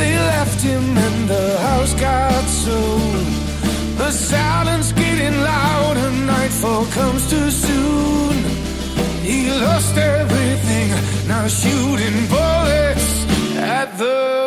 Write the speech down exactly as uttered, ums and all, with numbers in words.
They left him and the house got sold. The silence getting louder, nightfall comes too soon. He lost everything, now shooting bullets at the